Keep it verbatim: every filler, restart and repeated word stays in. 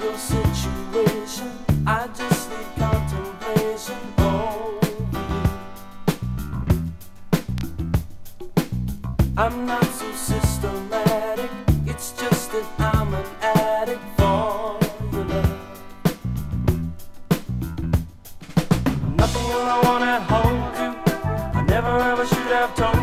your situation. I just need contemplation over you. I'm not so systematic, it's just that I'm an addict for your love. Nothing I wanna hold you, I never ever should have told